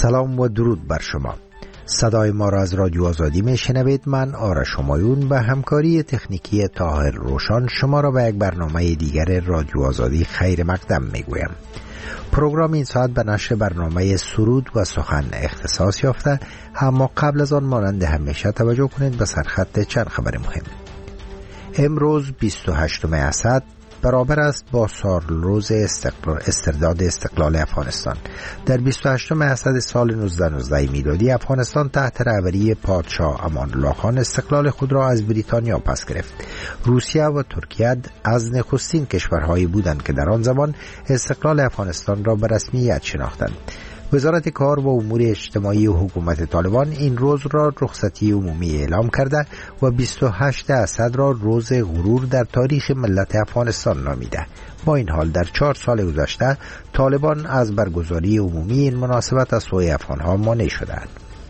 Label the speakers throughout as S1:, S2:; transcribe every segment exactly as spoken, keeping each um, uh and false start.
S1: سلام و درود بر شما. صدای ما را از رادیو آزادی می شنوید. من آرش همایون به همکاری تکنیکی طاهر روشان شما را به یک برنامه دیگر رادیو آزادی خیر مقدم می گویم. پروگرام این ساعت به نشر برنامه سرود و سخن اختصاص یافته، اما قبل از آن مانند همیشه توجه کنید به سرخط چند خبر مهم. امروز بیست و هشتم اسد برابر است با سالروز استقلال استرداد استقلال افغانستان. در بیست و هشتم اسد سال نوزده نوزده میلادی افغانستان تحت رهبری پادشاه امان الله خان استقلال خود را از بریتانیا پس گرفت. روسیه و ترکیه از نخستین کشورهایی بودند که در آن زمان استقلال افغانستان را به رسمیت شناختند. وزارت کار و امور اجتماعی و حکومت طالبان این روز را رخصتی عمومی اعلام کرده و بیست و هشتم اسد را روز غرور در تاریخ ملت افغانستان نامیده. با این حال در چهار سال گذشته طالبان از برگزاری عمومی این مناسبت از سوی افغانها مانع شدند.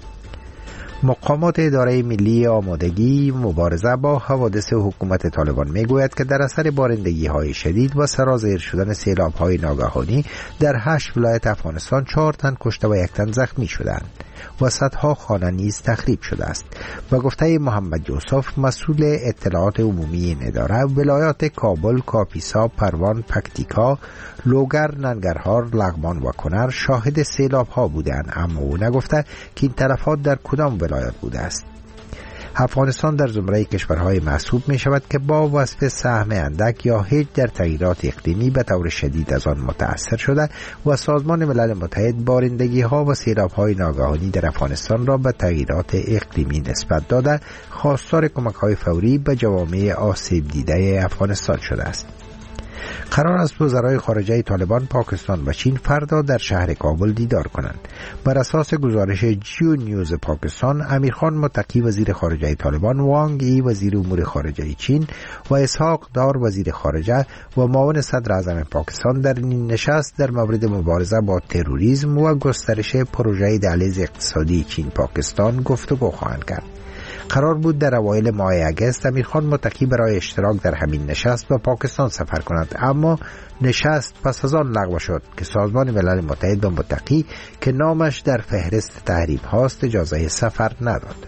S1: مقامات اداره ملی آمادگی مبارزه با حوادث حکومت طالبان میگوید که در اثر بارندگی های شدید و سرازیر شدن سیلاب های ناگهانی در هشت ولایت افغانستان چهار تن کشته و یک تن زخمی شدند و صدها خانه نیز تخریب شده است. به گفته محمد یوسف مسئول اطلاعات عمومی این اداره، ولایات کابل، کاپیسا، پروان، پکتیکا، لوگر، ننگرهار، لغمان و کنر شاهد سیلاب ها بودند، اما او نگفته که این تلفات در کدام ولایت بوده است. افغانستان در زمره کشورهای محسوب می شود که با وصف سهم اندک یا هیچ در تغییرات اقلیمی به طور شدید از آن متأثر شده و سازمان ملل متحد بارندگی ها و سیلاب های ناگهانی در افغانستان را به تغییرات اقلیمی نسبت داده خواستار کمک های فوری به جوامع آسیب دیده افغانستان شده است. قرار است وزرای خارجه طالبان پاکستان و چین فردا در شهر کابل دیدار کنند. بر اساس گزارش جیو نیوز پاکستان، امیرخان متقی وزیر خارجه طالبان، وانگ ای وزیر امور خارجه چین و اسحاق دار وزیر خارجه و معاون صدر اعظم پاکستان در این نشست در مورد مبارزه با تروریسم و گسترش پروژه دهلیز اقتصادی چین پاکستان گفتگو خواهند کرد. قرار بود در اوایل ماه اگست امیرخان متقی برای اشتراک در همین نشست به پاکستان سفر کند، اما نشست پس از آن لغو شد که سازمان ملل متحد به متقی که نامش در فهرست تحریم هاست اجازه سفر نداد.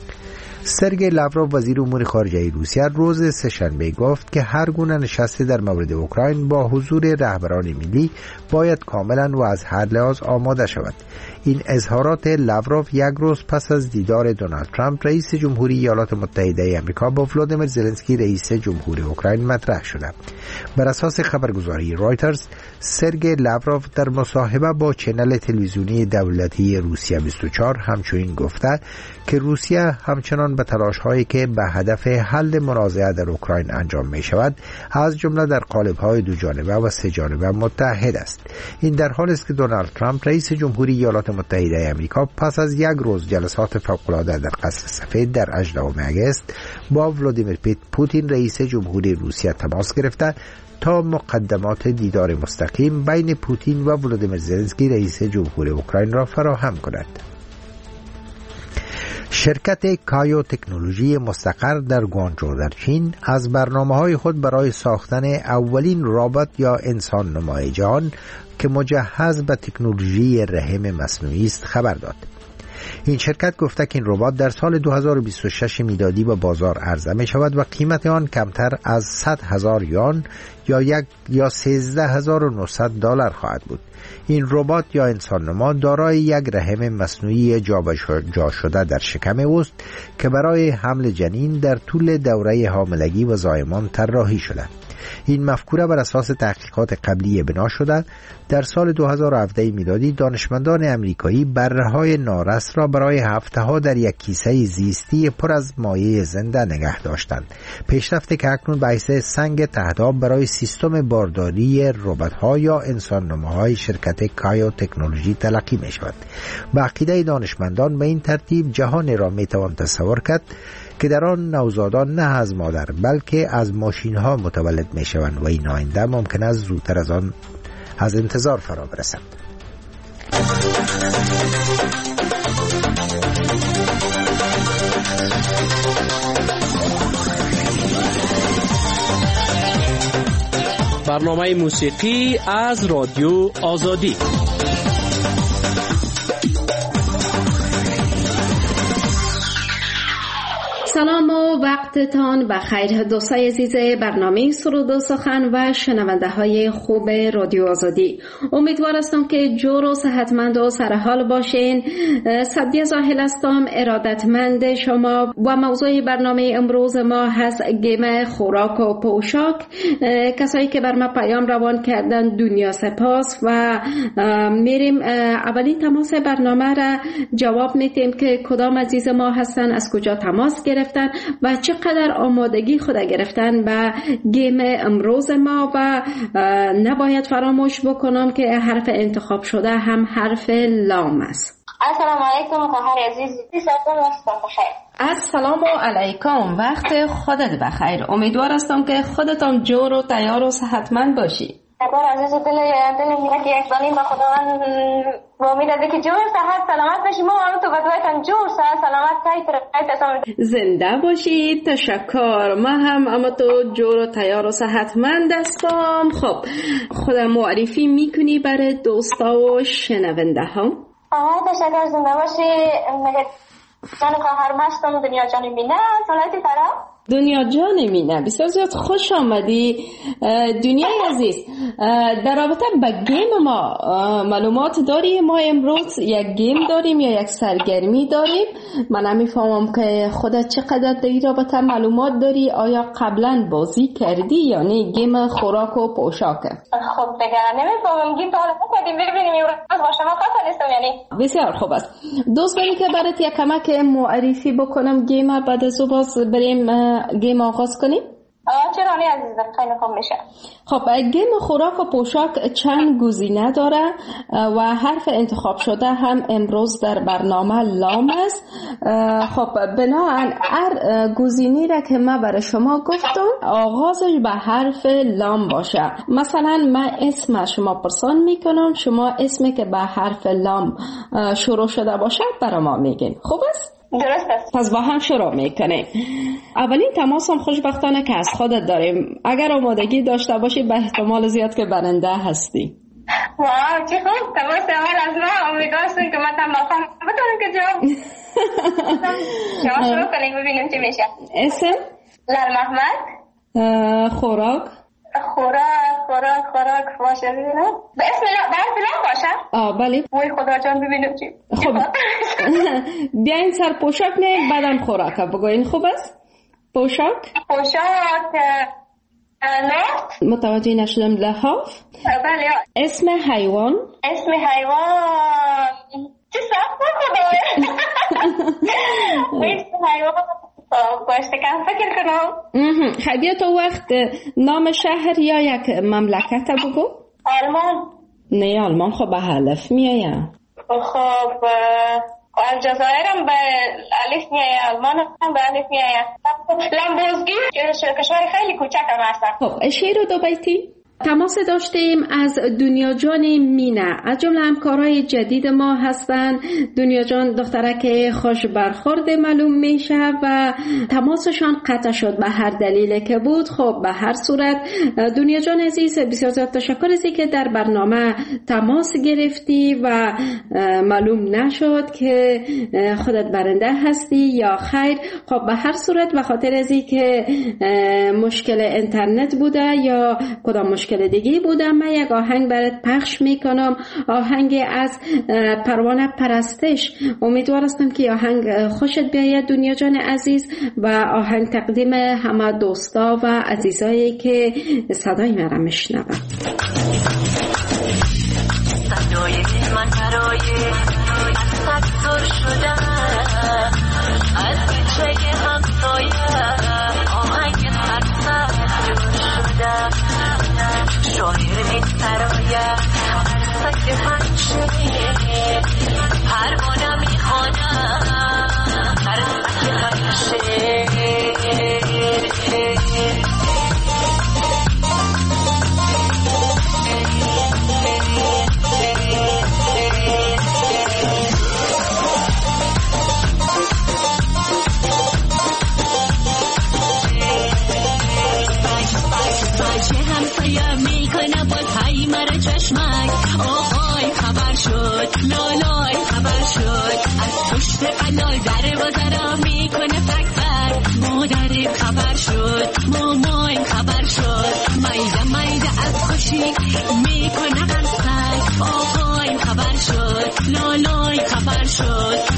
S1: سرگئی لاوروف وزیر امور خارجه روسیه روز سه‌شنبه گفت که هر گونه نشست در مورد اوکراین با حضور رهبران ملی باید کاملا و از هر لحاظ آماده شود. این اظهارات لاوروف یک روز پس از دیدار دونالد ترامپ رئیس جمهوری ایالات متحده آمریکا با ولادیمیر زلنسکی رئیس جمهور اوکراین مطرح شده. بر اساس خبرگزاری رایترز، سرگئی لاوروف در مصاحبه با چنل تلویزیونی دولتی روسیه بیست و چهار همچنین گفته که روسیه همچنان به تلاش‌هایی که به هدف حل منازعه در اوکراین انجام می شود از جمله در قالب‌های دو جانبه و سه جانبه متحد است. این در حالی است که دونالد ترامپ رئیس جمهوری ایالات متحده آمریکا پس از یک روز جلسات فوق‌العاده در قصر سفید در هجدهم آگوست با ولادیمیر پوتین رئیس جمهوری روسیه تماس گرفته تا مقدمات دیدار مستقیم بین پوتین و ولادیمیر زلنسکی رئیس جمهور اوکراین را فراهم کند. شرکت کایو تکنولوژی مستقر در گوانجو در چین از برنامه‌های خود برای ساختن اولین ربات یا انسان نمای جهان که مجهز به تکنولوژی رحم مصنوعی است خبر داد. این شرکت گفته که این ربات در سال دو هزار و بیست و شش میلادی به بازار عرضه می شود و قیمت آن کمتر از صد هزار یوان یا یک یا سیزده هزار و نهصد دلار خواهد بود. این ربات یا انسان نما دارای یک رحم مصنوعی جابجا شده در شکم اوست که برای حمل جنین در طول دوره حاملگی و زایمان طراحی شده. این مفکوره بر اساس تحقیقات قبلی بنا شده. در سال دو هزار و هفده میلادی دانشمندان امریکایی بره‌های نارس را برای هفته‌ها در یک کیسه زیستی پر از مایع زنده نگه داشتند. پیشرفتی که اکنون باعث سنگ تهداب برای سیستم بارداری ربات‌ها یا انسان نماهای شرکت کایو تکنولوژی تلقی می شود. با عقیده دانشمندان به این ترتیب جهان را می توان تصور کرد که در آن نوزادان نه از مادر بلکه از ماشین ها متولد می شوند و این آینده ممکن است زودتر از آن از انتظار فرا برسد.
S2: برنامه موسیقی از رادیو آزادی. و وقتتان بخیر دوستای عزیز برنامه سرود و سخن و شنونده های خوب رادیو آزادی. امیدوار هستم که جور و صحتمند و سرحال باشین. سعدیه زاهل هستم، ارادتمند شما و موضوع برنامه امروز ما هست گیم خوراک و پوشاک. کسایی که بر ما پیام روان کردن دنیا سپاس و میریم اولین تماس برنامه را جواب میتیم که کدام عزیز ما هستن، از کجا تماس گرفتن و چقدر آمادگی خود گرفتن به گیم امروز ما. و نباید فراموش بکنم که حرف انتخاب شده هم حرف لام است.
S3: السلام علیکم خواهر عزیز، وقت بخیر.
S2: السلام علیکم، وقت خودت بخیر. امیدوار هستم که خودتان جور و تیار و صحتمند باشی.
S3: خدا عزیز، دل دل میگه که یک دانیم با خداوند با امید که جور صحت سلامت باشی. ما هم تو بدویتان جور صحت سلامت تایی ترقیت
S2: زنده باشی. تشکر. ما هم اما تو جور و تیار و صحتمند هستم. خب خودم معرفی میکنی برای دوستا و شنونده ها؟
S3: آه تشکر، زنده باشی. مگه جان خواهر مستم دنیا جان مینه. سلامتی طرف
S2: دنیا جان مینه، بسیار زیاد خوش آمدی. دنیای عزیز، در رابطه با گیم ما معلومات داری؟ ما امروز یک گیم داریم یا یک سرگرمی داریم. من نمیفهمم که خودت چقدر در این رابطه معلومات داری. آیا قبلا بازی کردی یا نه گیم خوراک و پوشاکه؟
S3: خب دیگه نمیفهمم گیم تا حالا نکردیم، ببینیم امروز با شما خاطر نیستم. یعنی
S2: بسیار خوب است. دوست داری که برات یک کمک معرفی بکنم گیم، بعد از اون باز بریم گیم آغاز کنیم؟
S3: آه چرا نه عزیزم، خیلی خوب میشه.
S2: خب گیم خوراک و پوشاک چند گزینه داره و حرف انتخاب شده هم امروز در برنامه لام است. خب بنابراین هر گزینه را که من برای شما گفتم آغازش به حرف لام باشه. مثلا من اسم شما پرسان میکنم، شما اسمی که به حرف لام شروع شده باشه برای ما میگین. خوب است؟
S3: درست است.
S2: پس با هم شروع میکنیم. اولین تماس هم خوشبختانه که از خودت داریم. اگر آمادگی داشته باشی به احتمال زیاد که برنده هستی.
S3: واو چی خوب. تماس اول از ما. امیدوارم که من تمام بتونم که جواب شما شروع کنیم ببینیم چی میشه.
S2: اسم؟
S3: لال محمد.
S2: خوراک؟
S3: خوراک خوراک خوراک باشه ببینم. به اسم لا به اسم لا باشه؟
S2: آه بله.
S3: وای خدا جان ببینم چی.
S2: خب بیاین سر پوشاک نه بعدم خوراک بگوین. خوب است؟ پوشاک؟
S3: پوشاک لحاف.
S2: متوجه نشدم. لحاف؟
S3: بله.
S2: اسم حیوان؟
S3: اسم حیوان چی سخت نکنه. اسم حیوان باشه کم فکر کنم.
S2: خیلی تو وقت نام شهر یا یک مملکت بگو.
S3: آلمان.
S2: نه آلمان خب به الف میایم.
S3: خب الجزایر هم به الف میایم، آلمان هم به الف میایم. لامبورگی کشور خیلی کوچک هم هست.
S2: خب شعر دو بیتی تماس داشتیم از دنیا جان مینه. از جمله همکارای جدید ما هستن. دنیا جان دخترک خوش برخورد معلوم میشه و تماسشان قطع شد به هر دلیل که بود. خب به هر صورت دنیا جان عزیز بسیار زیاد تشکر ازی که در برنامه تماس گرفتی و معلوم نشد که خودت برنده هستی یا خیر. خب به هر صورت به خاطر ازی که مشکل اینترنت بوده یا کدام مشکل دیگه بودم، من یک آهنگ برات پخش میکنم. آهنگ از پروانه پرستش. امیدوار هستم که آهنگ خوشت بیاید دنیا جان عزیز و آهنگ تقدیم همه دوستا و عزیزایی که صدای مرا میشنون.
S4: صدای من برای تکثر شده از کوچه همسایه آهنگ تکثر شده شاعر این سرایه سکه پنشه پروانه میخوانم هر سکه پنشه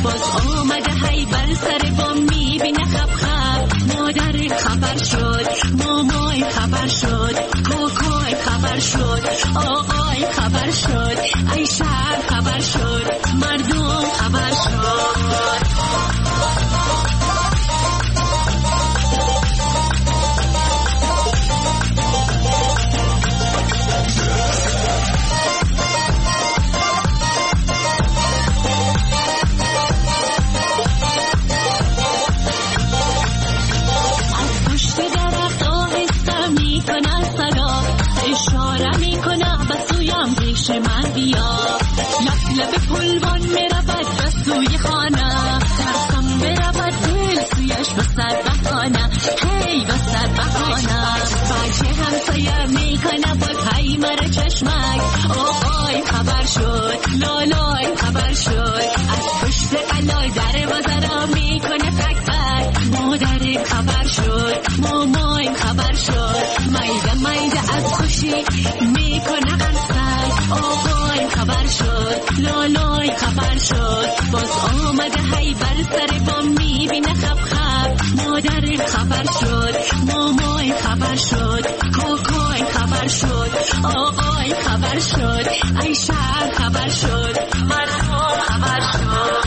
S4: باز آمده هی بر سر بام میبینه خب خب مادر خبر شد مامای خبر شد کوکوی خبر شد آقای خبر شد ای شهر خبر شد مردم خبر شد من بیا لب لب پلوان میرود بسوی خانه ترسم برود دل سویش بسر بخانه هی بسر بخانه بچه همسایه میکنه باز هی مره چشمک آقای خبر شد لالای خبر شد از پشت قلای در بازارا میکنه تک تک مادر خبر شد مامای خبر شد میده میده از خوشی میکنه قصد آقای خبر شد لالای خبر شد باز آمده هی بر سر بام میبینه خب خب مادر خبر شد مامای خبر شد کوکوی خبر شد آقای خبر شد ای شهر خبر شد مردم خبر شد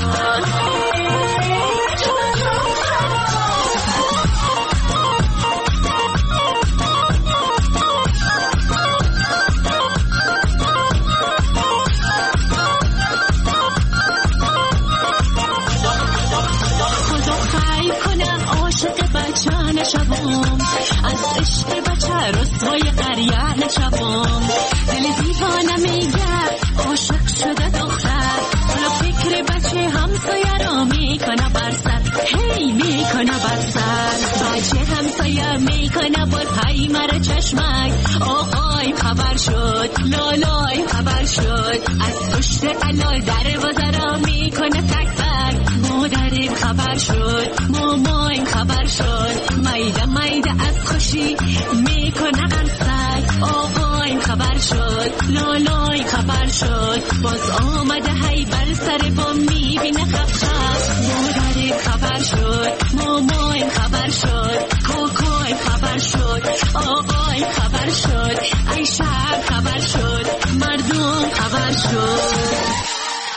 S4: نشوام از عشق بچه رسوای قریه نشوام دل دیوانه میگه عاشق شده دختر حالا فکر بچه همسایه را میکنه بر سر هی میکنه بر سر بچه همسایه میکنه باز هی مره چشمک آقای خبر شد لالای خبر شد از پشت قلای در بازارا میکنه تک تک مادر خبر شد مامای خبر شد میده میده از خوشی میکنه قصد آقای خبر شد لالای خبر شد باز آمده هی بر سر بام میبینه خب خب مادر خبر شد مامای خبر شد کوکوی خبر شد آقای خبر شد ای شهر خبر شد مردم خبر شد.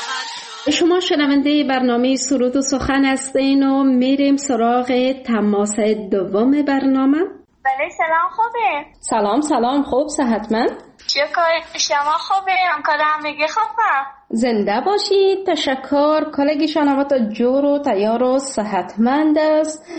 S2: شما شنونده برنامه سرود و سخن هستین و میریم سراغ تماس دوم برنامه.
S3: بله سلام خوبه؟
S2: سلام سلام خوب صحتمند؟
S3: شکر شما خوبه؟ همکار همگی خوبه؟
S2: زنده باشید. تشکر. کالگی شنوات جور و تیار و صحتمند است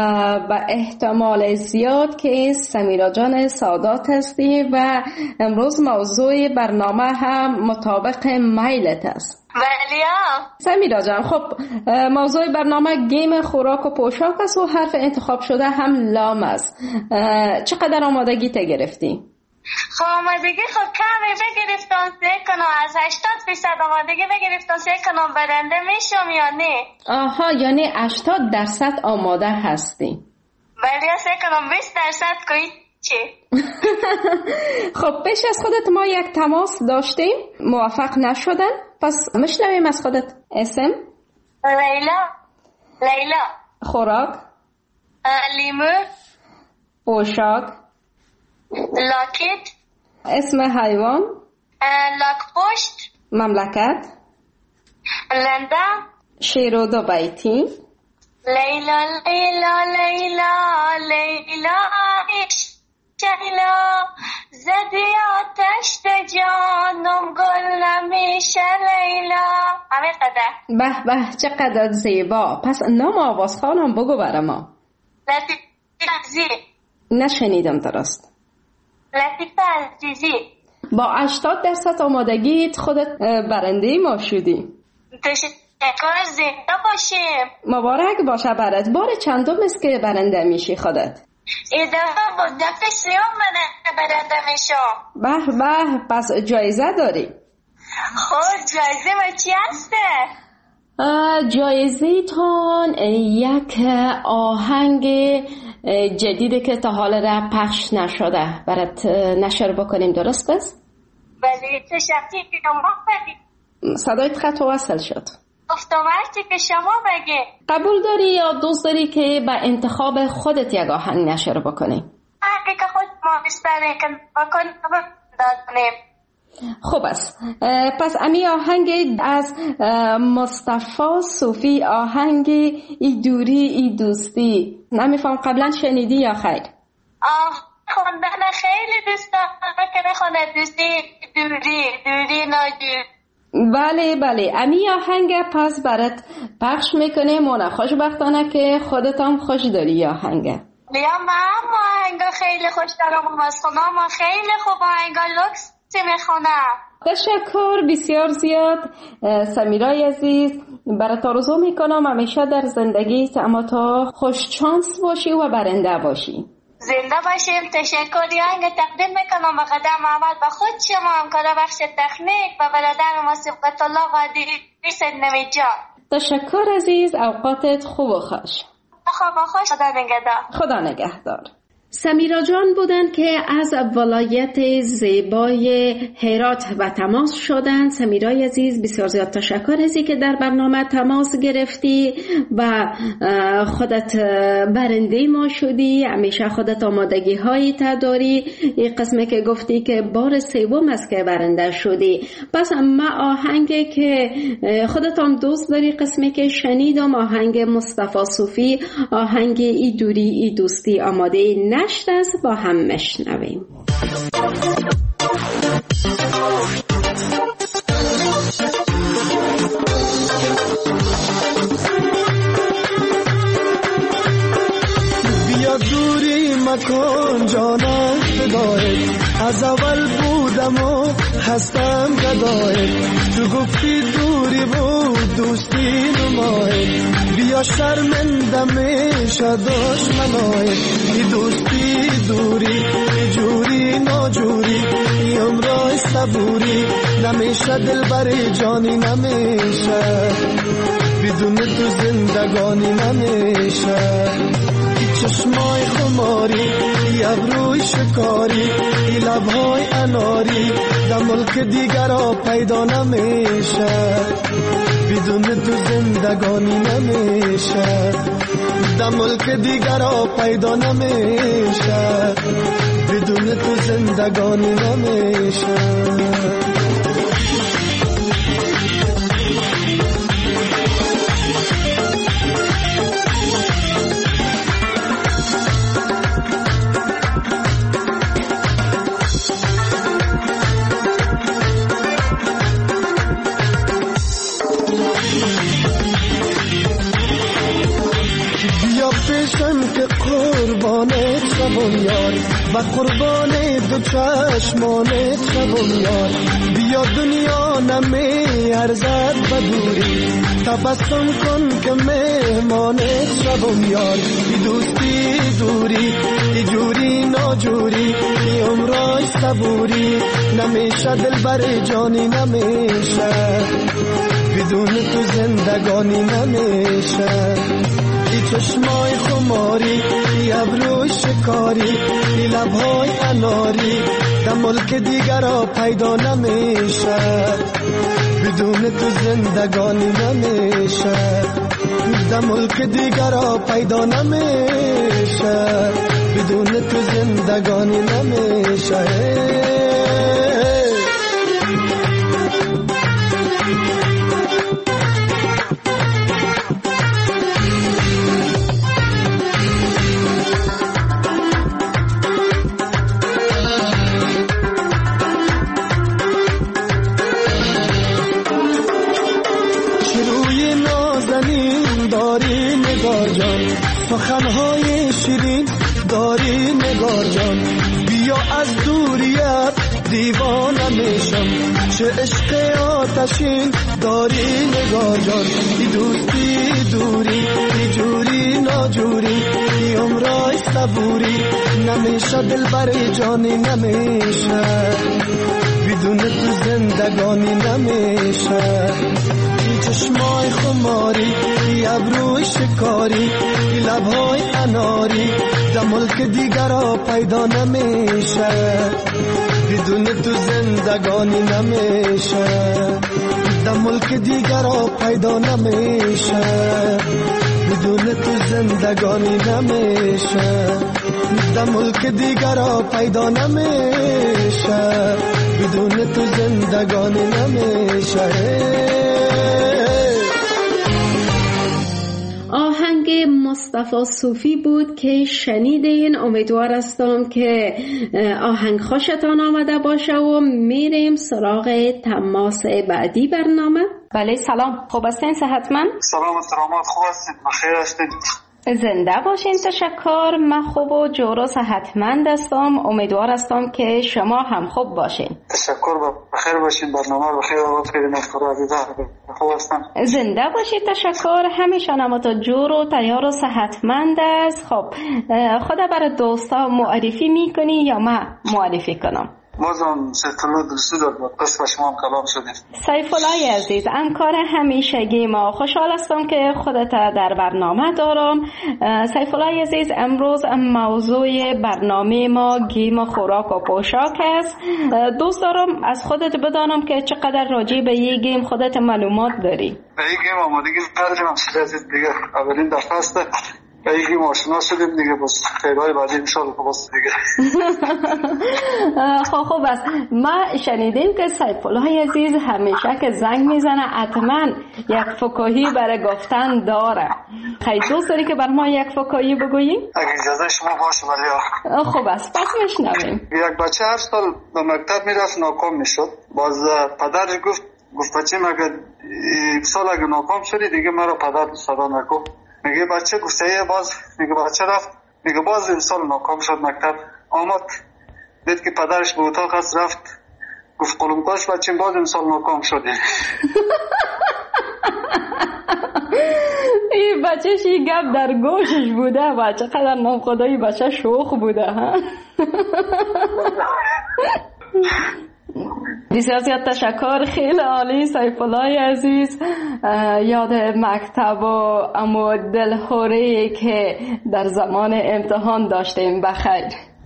S2: و احتمال زیاد که سمیرا جان سادات هستی و امروز موضوع برنامه هم مطابق میلت است.
S3: بله
S2: سمیرا جان خب موضوع برنامه گیم خوراک و پوشاک است و حرف انتخاب شده هم لام است. چقدر آمادگی تا گرفتی؟
S3: خب آمادگی خب کمی بگرفتم سه کنم از هشتاد فیصد آمادگی بگرفتم سه کنم برنده میشم یا نه؟
S2: آها یعنی هشتاد درصد آماده هستی؟
S3: بله سه کنم بیست درصد کوئی چی؟
S2: خب پیش از خودت ما یک تماس داشتیم موفق نشدن پس مشنویم از خودت. اسم؟
S3: لیلا. لیلا.
S2: خوراک؟
S3: لیمو.
S2: پوشاک؟
S3: لاکت.
S2: اسم حیوان؟
S3: لاکپشت.
S2: مملکت؟
S3: لندن.
S2: شعر و دو بیتی؟
S3: لیلا لیلا لیلا لیلا لیلا زدی آتش ده جانم گل نمیشه لیلا. همین قدر.
S2: به به چقدر زیبا. پس نام آواز خانم بگو برای ما.
S3: لطیفه عزیزی.
S2: نشنیدم درست.
S3: لطیفه عزیزی. با
S2: هشتاد درصد آمادگیت خودت برنده ما شدی.
S3: تشکر زنده باشیم.
S2: مبارک باشه برات. بار چندم است که برنده میشی خودت؟
S3: این دفعه با دفعه سیوم من برنده میشم.
S2: به به پس جایزه داری.
S3: خب جایزه ما چی هسته؟
S2: جایزه تان یک آهنگ جدیده که تا حال را پخش نشده برات نشر بکنیم درست است؟
S3: ولی تشکر که ما بدید.
S2: صدایت خط وصل شد.
S3: گفتم هرچی که شما بگی.
S2: قبول داری یا دوست داری که به انتخاب خودت یک آهنگ نشر بکنی؟
S3: هرکی که خود ما بستره که بکنیم دادنیم.
S2: خوب است. پس امی آهنگ از مصطفی صوفی، آهنگ ای دوری ای دوستی، نمیفهم قبلا شنیدی یا خیر؟
S3: آه خوندن خیلی دوست دارم که بخونه دوستی دوری دوری ناجور.
S2: بله بله امی آهنگ پس برات پخش میکنه. مونا خوشبختانه که خودت هم خوش داری آهنگ.
S3: یا من آهنگ خیلی خوش دارم از خونم خیلی خوب آهنگ لوکس میخونم.
S2: تشکر بسیار زیاد سمیرای عزیز. برات آرزو میکنم همیشه در زندگیت اما تا خوش چانس باشی و برنده باشی.
S3: زنده باشیم. تشکر. آهنگ تقدیم میکنم به قدم احمد و خود شما هم کار بخش تکنیک و برادر ما صبغت الله قادری سنمی جان.
S2: تشکر عزیز. اوقاتت خوب و خوش.
S3: خوب و خوش. خدا نگهدار.
S2: خدا نگهدار. سمیرا جان بودن که از ولایت زیبای هرات و تماس شدن. سمیرای عزیز بسیار زیاد تشکر ازی که در برنامه تماس گرفتی و خودت برنده ما شدی. همیشه خودت آمادگی هایی تا داری. این قسمه که گفتی که بار سوم است که برنده شدی. پس ما آهنگی که خودت هم دوست داری قسمه که شنیدم آهنگ مصطفی صوفی، آهنگ ای دوری ای دوستی آماده نشت است با هم مشنویم.
S5: بیا دوری مکن جانم فدای، از اول بودم و هستم گدای، تو گفتی دوری بود دوستی نمای، بیا شرمنده میشه دشمنای، ای دوستی دوری ای جوری ناجوری ای عمرای صبوری، نمیشه دل بر جانی نمیشه، بدون تو زندگانی نمیشه، چشمای خماری ای ابروی شکاری ای لبهای اناری، در ملک دیگر را پیدا نمیشه، بدون تو زندگانی نمیشه، در ملک دیگر را پیدا نمیشه، بدون تو زندگانی نمیشه. که قربانت شبم یار و قربان دو چشمانت شبم یار، بیا دنیا نمی ارزد و دوری، تبسم کن که مهمانت شبم یار، ای دوستی دوری ای جوری ناجوری ای عمرای صبوری، نمیشه دل بر جانی نمیشه، بدون تو زندگانی نمیشه، ای چشمای خماری ای ابروی شکاری ای لبهای اناری، در ملک دیگر را پیدا نمیشه، بدون تو زندگانی نمیشه، در ملک دیگر را پیدا نمیشه، بدون تو زندگانی نمیشه. سخنهای شیرین داری نگار جان، بیا از دوریت دیوانه میشم، چه عشق آتشین داری نگار جان، ای دوستی دوری ای جوری ناجوری ای عمرای صبوری، نمیشه دل بر جانی نمیشه، بدون تو زندگانی نمیشه، چشمای خماری ای ابروی شکاری ای لبهای اناری، در ملک دیگر را پیدا نمیشه، بدون تو زندگانی نمیشه، در ملک دیگر را پیدا نمیشه، بدون تو زندگانی نمیشه، در ملک دیگر را پیدا نمیشه، بدون تو زندگانی نمیشه.
S2: آهنگ مصطفی صوفی بود که شنیدین. امیدوار هستم که آهنگ خوشتان آمده باشه و میریم سراغ تماس بعدی برنامه. بله سلام، خوب هستین؟ صحتمند؟
S6: سلام سلامت، خوب هستید؟ بخیر هستید؟
S2: زنده باشین. تشکر. من خوب و جور و صحتمند هستم. امیدوار هستم که شما هم خوب باشین.
S6: تشکر، بخیر باشین. برنامه بخیر آغاز کردین. خوب هستم.
S2: زنده باشید. تشکر. همیشه نماتا جور و تیار و صحتمند است. خب خدا برای دوستا معرفی میکنی یا من معرفی کنم؟
S6: بازم سیف الله دوستی دارد قصد شما هم کلام شدید.
S2: سیف الله عزیز، همکار همیشگی ما، خوشحال هستم که خودت در برنامه دارم. سیف الله عزیز، امروز موضوع برنامه ما گیم خوراک و پوشاک است. دوست دارم از خودت بدانم که چقدر راجع به این گیم خودت معلومات داری.
S6: به این گیم آمادگی ندارم عزیز، دیگه اولین دفعه است به این گیم آشنا شدیم دیگه، بس خیرهای بعدی انشاءالله بس دیگه.
S2: خب خوب است. ما شنیدیم که سیف الله عزیز همیشه که زنگ میزنه حتما یک فکاهی برای گفتن داره. خیلی دوست داری که بر ما یک فکاهی بگویی؟
S6: اگه اجازه شما باشه. ولی
S2: خوب است، پس بشنویم.
S6: یک بچه هر سال به مکتب میرفت، ناکام میشد. باز پدرش گفت گفت بچه مگه سال اگه ناکام شدی دیگه مرا پدر صدا نکن. میگه بچه گفته باز، میگه بچه رفت، میگه باز امسال ناکام شد. مکتب آمد دید که پدرش به اتاق هست، رفت گفت قلمقاش بچه باز امسال ناکام شدی.
S2: این بچهش این گپ در گوشش بوده. بچه قدر نام خدایی بچه شوخ بوده ها. بسیار زیاد تشکر. خیلی عالی سیف الله عزیز. یاد مکتب و اما دلخوری که در زمان امتحان داشتیم بخیر.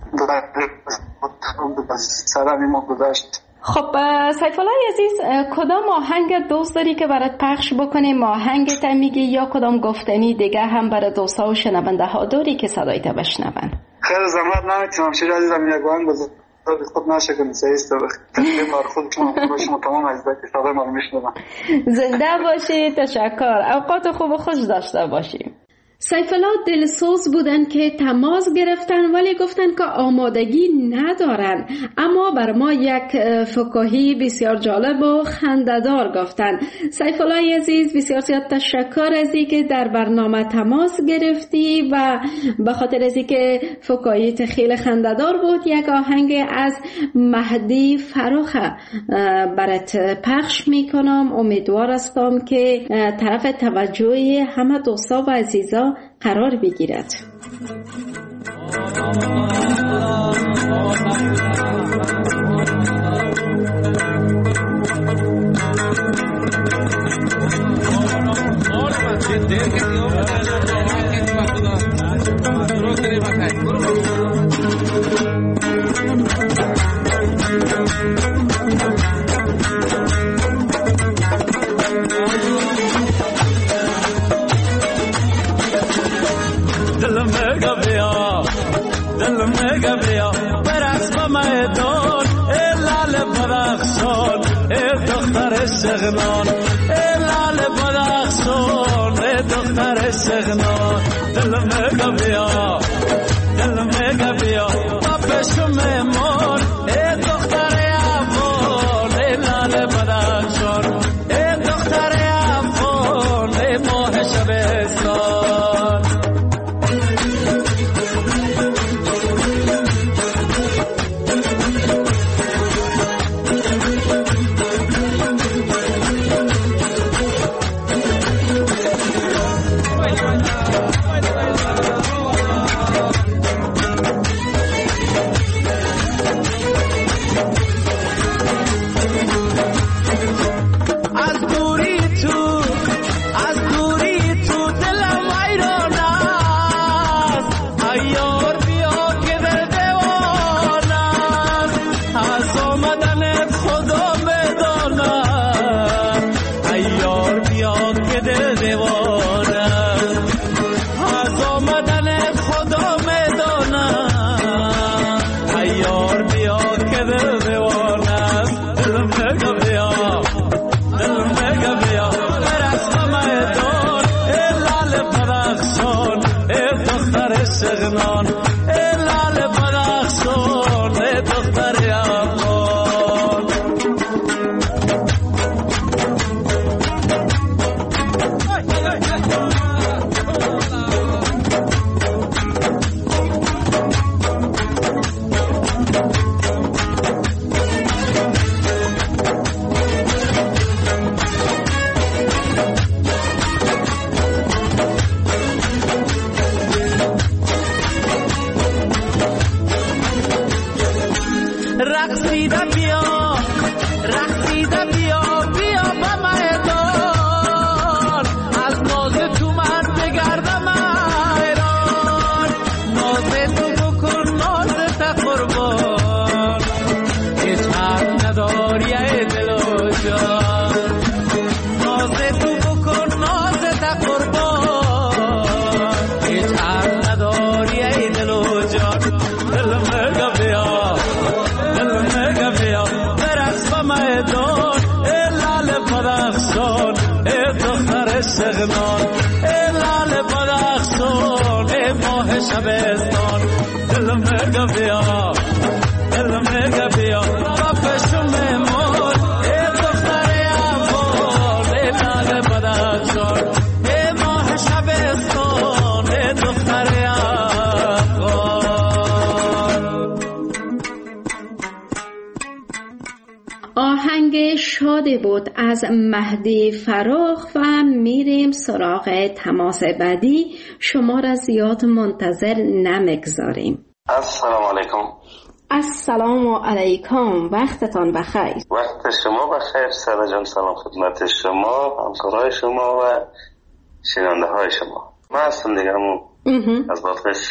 S6: سرمی ما گذشت.
S2: خب سیف الله عزیز، کدام آهنگ دوست داری که برات پخش بکنیم؟ آهنگ تا میگی یا کدام گفتنی دیگه هم برای دوستا و شنونده ها داری که صدایت بشنون؟
S6: خیلی زحمت نمیتونم شیر عزیزم یک آهنگ بزن خود نشه کنی سعیست تقریب بر خود شما شما تمام عزیزه که صدای ما رو میشنون.
S2: زنده باشی. تشکر. اوقات خوب و خوش داشته باشیم. سیف الله دلسوز بودن که تماس گرفتن ولی گفتن که آمادگی ندارن، اما بر ما یک فکاهی بسیار جالب و خنده‌دار گفتن. سیف الله عزیز، بسیار زیاد تشکر از اینکه در برنامه تماس گرفتی و به خاطر از اینکه فکاهیت خیلی خنده‌دار بود. یک آهنگ از مهدی فراخ برات پخش میکنم. امیدوار هستم که طرف توجه همه دوستا و عزیزا قرار بگیرد.
S7: سغنان لال بدخشان دختر سغنان دل مگا بیا دل مگا بیا بابشو میمون دختر افغان لال بدخشان دختر افغان ماه شبستان. رقصیده بیا رقصیده بیا بیا به میدان از ناز تو من بگردم ایران ناز تو بکن ناز تا قربان هیچ حق نداری ای دل و جان ناز تو بکن ناز تا قربان هیچ حق نداری ای دل و جان دل مگا بیا دل مگا بیا برقص به میدان ای لال بدخشان ای دختر استغنان ای لال بدخشان ای ماه شبستان دل مگا بیا دل مگا بیا با پشم مون ای دختر افغان ای لال بدخشان ای ماه شبستان ای دختر
S2: آهنگ شادی بود از مهدی فراخ و میریم سراغ تماس بعدی. شما را زیاد منتظر نمیگذاریم.
S8: السلام علیکم.
S2: السلام علیکم، وقتتان بخیر.
S8: وقت شما بخیر ساده جان. سلام خدمت شما، همکارای شما و شنونده های شما. من هستم دیگه همون از بادغیس.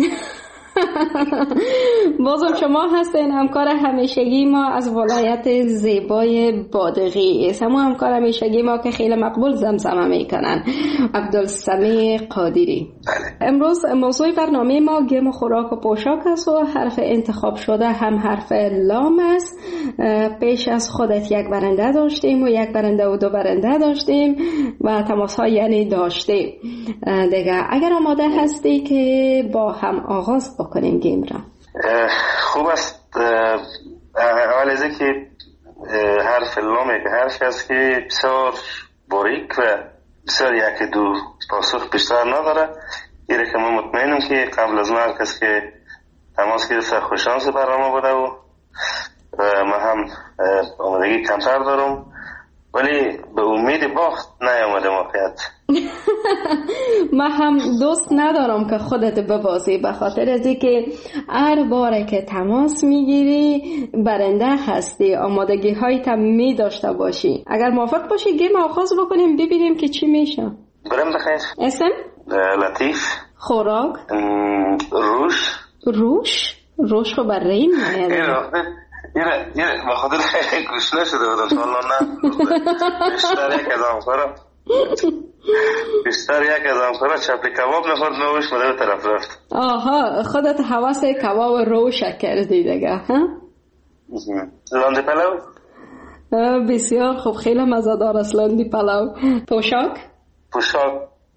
S2: بازم شما هستین همکار همیشگی ما از ولایت زیبای بادغیس، همون همکار همیشگی ما که خیلی مقبول زمزمه میکنن، عبدالسمیع قادری. امروز موضوع برنامه ما گم و خوراک و پوشاک است و حرف انتخاب شده هم حرف لام است. پیش از خودت یک برنده داشتیم و یک برنده و دو برنده داشتیم و تماس ها یعنی داشتیم دیگه. اگر آماده هستی که با هم آغاز بکنیم گیم را.
S8: خوب است. اول از اینکه حرف لامه که حرف است که بسیار باریک و بسیار یک دو پاسخ بیشتر نداره. ایره که من مطمئنم که قبل از من کسی که تماس گرفته خوششانس برنامه بوده و من هم آمادگی کمتر دارم، ولی به امید باخت نیامده موقعیت.
S2: من هم دوست ندارم که خودت ببازی، به خاطر از اینکه هر باره که تماس میگیری برنده هستی، آمادگی هایی تم می داشته باشی. اگر موافق باشی گیم آغاز بکنیم ببینیم که چی میشه.
S8: برم بخیر.
S2: اسم؟
S8: لطیف.
S2: خوراک؟
S8: روش.
S2: روش؟ روش خب بر رین نمیاد.
S8: یه یه با خاطر گوشنه شده بودم سوالا نه بیشتر یک از همکارم بیشتر یک از همکارم چپلی کباب نخورد نوش مده به طرف رفت. آها
S2: خودت حواس کباب روش کردی دیگه ها؟
S8: لاندی پلو
S2: بسیار خوب، خیلی مزه‌دار است لاندی پلو. پوشاک؟
S8: پوشاک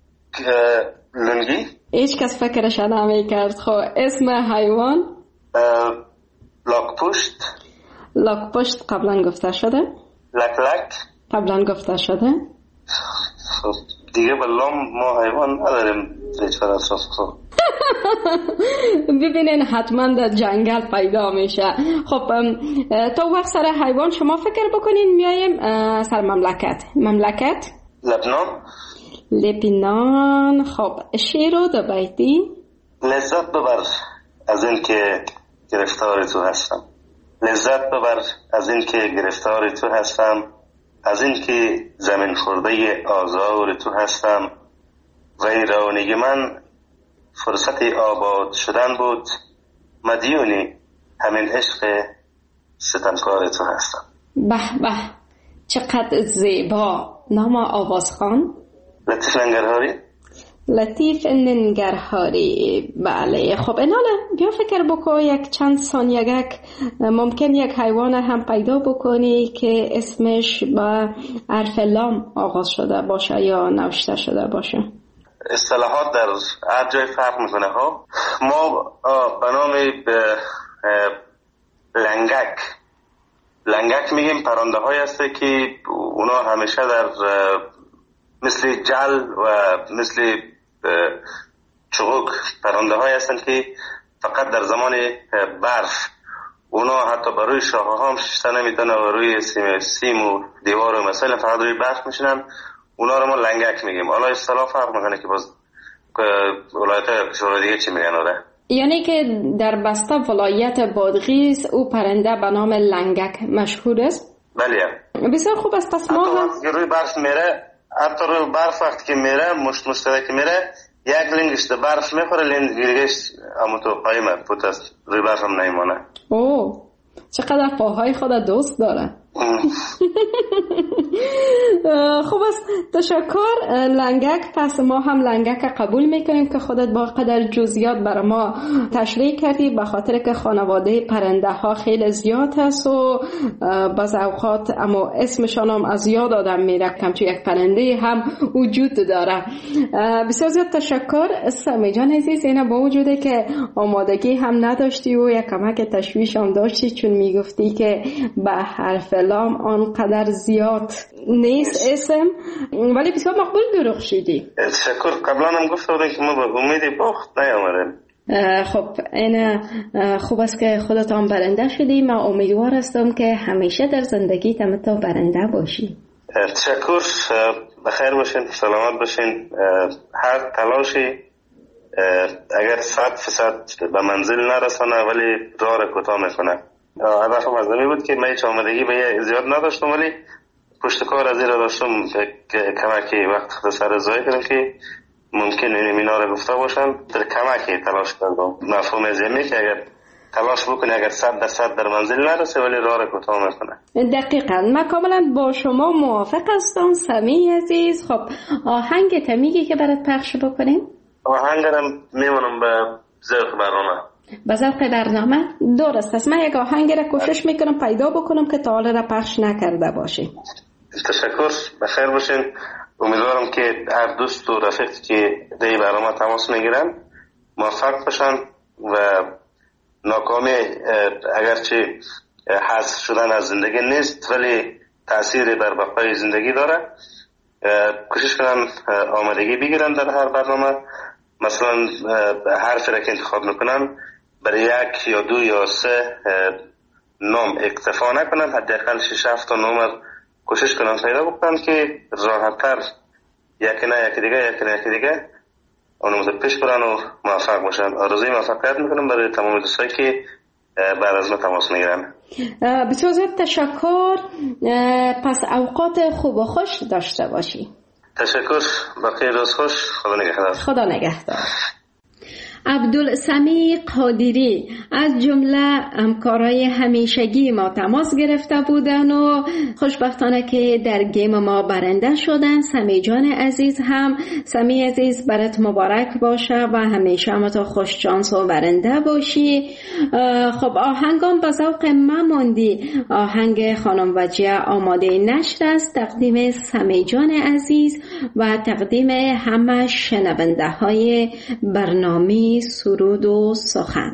S8: لنگی.
S2: هیچ کس فکرش نمی کرد. خب اسم حیوان؟
S8: لاک پشت.
S2: لاک پشت قبلا گفته شده؟
S8: لک لک
S2: قبلا گفته شده؟
S8: خب دیگه با لام ما حیوان نداریم هیچ فرد اطراف. خب
S2: ببینین حتما در جنگل پیدا میشه. خب تو وقت سر حیوان شما فکر بکنین میایم سر مملکت. مملکت؟
S8: لبنان.
S2: لبنان. خب شیر و دو بیتی.
S8: لذت ببر از این که گرفتار تو هستم. لذت ببر از این که گرفتار تو هستم، از این که زمین خورده آزار تو هستم. ویرانگی من فرصت آباد شدن بود، مدیونی همین عشق ستمکار تو هستم.
S2: به به چقدر زیبا. نام آوازخوان؟
S8: لطیف ننگرهاری.
S2: لطیف ننگرهاری. بله خب اناله بیا فکر بکن یک چند ثانیه ممکن یک حیوان هم پیدا بکنی که اسمش با حرف لام آغاز شده باشه یا نوشته شده باشه.
S8: اصطلاحات در هر جای فرق میکنه. ها ما به نام لنگک لنگک میگیم پرنده های هسته که اونا همیشه در مثل جل و مثل چغوک پرنده های هستند که فقط در زمان برف اونا حتی بروی شاخه هم شیشته نمیتونه و روی سیم, سیم و دیوار و مثلا فقط روی برف میشنن. اونا رو ما لنگک میگیم. حالا اصطلاح فرق میکنه که باز ولایت کشور دیگه چی میگن. آره
S2: یعنی که در بسته ولایت بادغیس او پرنده به نام لنگک مشهور است؟
S8: بله.
S2: بسیار خوب است. پس ما هم
S8: روی برف میره، حتی روی برف وقتی که میره مشت مشترک میره، یک لنگش در برف میخوره، لنگش اما تو پای مربوط است، روی برف هم نیمانه.
S2: اوه چقدر پاهای خود دوست داره. خوب است، تشکر لنگک. پس ما هم لنگک قبول میکنیم که خودت با قدر جزئیات برای ما تشریح کردی، به خاطر که خانواده پرنده ها خیلی زیاد هست و بعض اوقات اما اسمشان هم از یاد آدم میره، کم تو یک پرنده هم وجود داره. بسیار زیاد تشکر سمی جان عزیز. اینا با وجوده که آمادگی هم نداشتی و یک کمک تشویش هم داشتی، چون میگفتی که به حرف لام آنقدر زیاد نیست اسم، ولی بسیار مقبول دروغ شدی.
S8: تشکر. قبلا هم گفته بودن که ما به امید باخت نیامدیم.
S2: خب این خوب است که خودتان برنده شدی. من امیدوار هستم که همیشه در زندگی تو برنده باشی.
S8: تشکر. بخیر باشین، سلامت باشین. هر تلاشی اگر صد فیصد به منزل نرسانه ولی راه را کوتاه میکنه. هدفم از نمی بود که من هیچ آمدگی به زیاد نداشتم، ولی پشت کار از این را داشتم که کمکی وقت خود سر زایی کردم که ممکن این اینا را گفته باشم. در کمکی تلاش کردم. مفهوم از اینه که اگر تلاش بکنی اگر صد درصد در منزل نرسه ولی راه را کوتاه میکنه.
S2: دقیقاً من کاملا با شما موافق هستم سمی عزیز. خب آهنگ تمیگی که برات پخش بکنیم؟
S8: آهنگم میمونم به ذوق برنامه.
S2: به ذوق برنامه درست است. من یک آهنگ را کوشش میکنم پیدا بکنم که تا حالا را پخش نکرده باشی.
S8: تشکر. بخیر باشین. امیدوارم که هر دوست و رفیق که دی برنامه تماس میگیرن موفق باشن و ناکامی اگرچه حذف شدن از زندگی نیست ولی تأثیری بر بقای زندگی داره. کوشش کنن آمادگی بگیرن در هر برنامه. مثلا حرفی را که انتخاب میکنن برای یک یا دو یا سه نام اکتفا نکنن، حداقل شش هفت تا نام کوشش کنن پیدا بکنن که راحت‌تر یکی نه یکی دیگه یکی نه یکی دیگه اونو پیش برن و موفق باشن. آرزوی موفقیت میکنم برای تمام دوستایی که بعد از ما تماس میگیرن.
S2: بسیار زیاد تشکر. پس اوقات خوب و خوش داشته باشی.
S8: تشکر. بقیه روز خوش. خدا نگهدار.
S2: خدا نگهدار. عبدالسمیع قادری از جمله همکارای همیشگی ما تماس گرفته بودن و خوشبختانه که در گیم ما برنده شدن. سمی جان عزیز هم، سمی عزیز برات مبارک باشه و همیشه هم تو خوش شانس و برنده باشی. خب آهنگام به ذوق من موندی. آهنگ خانم وجیه آماده نشر است، تقدیم سمی جان عزیز و تقدیم همه شنونده های برنامه سرود و سخن.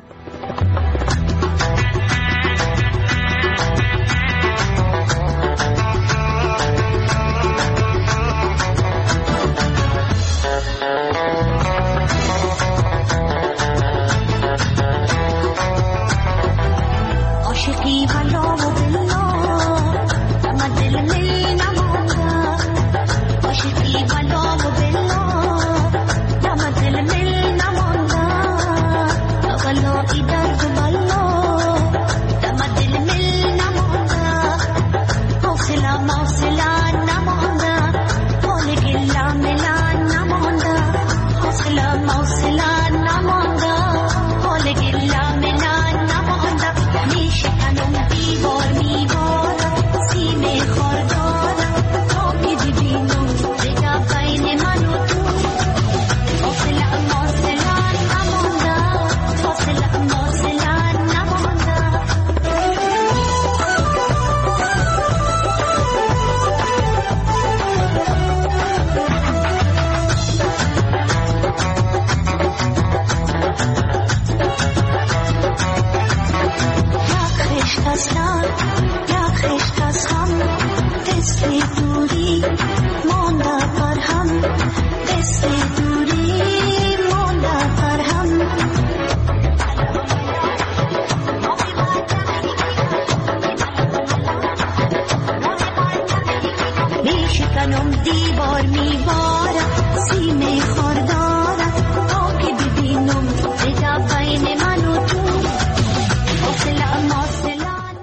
S4: عاشقی بلا و بلا دم دل می نمانده، عاشقی بلا و بلا دم دل می نمانده، بلایی درد بلا دم دل می نمانده، حوصله موصله نمانده، حال گله مله نمانده، حوصله موصله نمانده، حال گله مله نمانده. میشکنم دیوار میبارم سیم خاردارم تا که ببینم دیگر بین من و تو، حوصله موصله نمانده، حوصله موصله نمانده. یک خشت از لب یک خشت از هم دست دوری مانده پر هم، دست دوری مانده پر هم. میشکنم دیوار میبارم سیم خاردارم تا که ببینم دیگر بین